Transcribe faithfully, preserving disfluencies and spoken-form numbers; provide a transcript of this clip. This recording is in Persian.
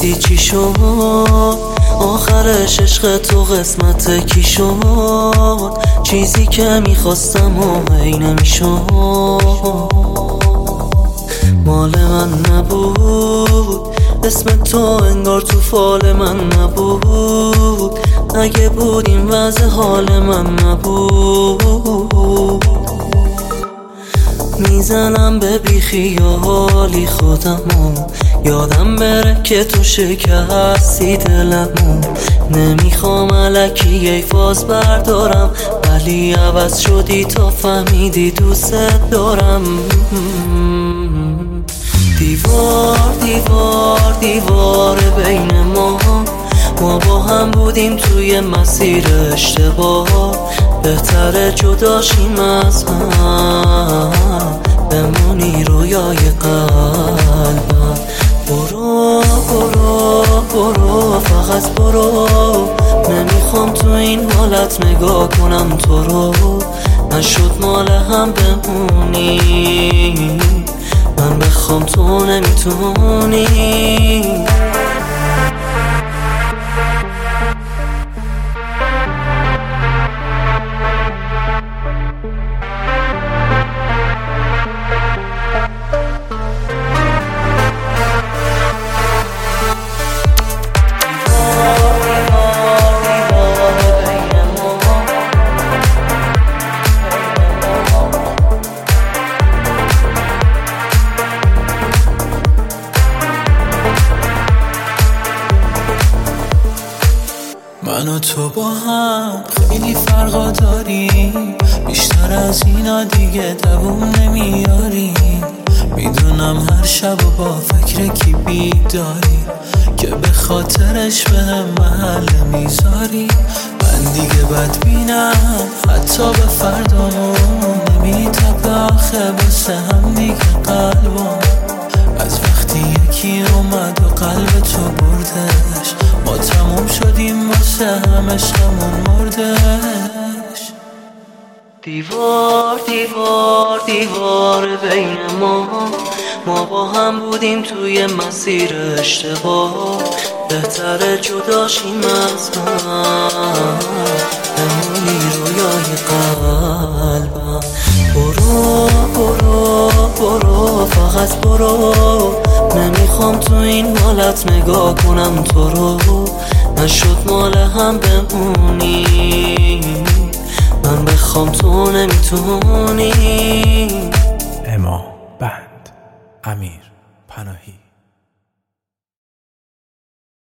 دیدی چی شد آخرش، عشق تو قسمت کی شد؟ چیزی که میخواستم و هی نمیشد، مال من نبود، اسم تو انگار تو فال من نبود، اگه بود این وضع حال من نبود. میزنم به بیخیالی خودمو، یادم بره که تو شکستی دلمو. نمیخوام الکی ای فاز بردارم، ولی عوض شدی تا فهمیدی دوست دارم. دیوار دیوار دیوار بین ما، ما با هم بودیم توی مسیر اشتباه، بهتره جداشیم از هم، بمونی رویای قلبم. برو برو برو فقط برو، نمیخوام تو این حالت نگاه کنم تو رو. نشد مال هم بمونی، من بخوام تو نمیتونی. من و تو با هم خیلی فرقا داریم، بیشتر از اینا دیگه دووم نمیاریم. میدونم هر شب و با فکر کی بیداری، که به خاطرش به هم محل میذاری. من دیگه بدبینم حتی به فردامون، نمیتپه آخه بسه هم دیگه قلبم. از وقتی یکی اومد و قلب تو بردش، ما تموم شدیم واسه هم عشقمون مردش. دیوار دیوار دیوار بین ما، ما با هم بودیم توی مسیر اشتباه، بهتره جداشیم از هم، بمونی رویای قلبم. برو برو برو فقط برو، نمیخوام تو این حالت نگاه کنم تو رو. نشد مال هم بمونی، من بخوام تو نمیتونی. اما بند امیر پناهی.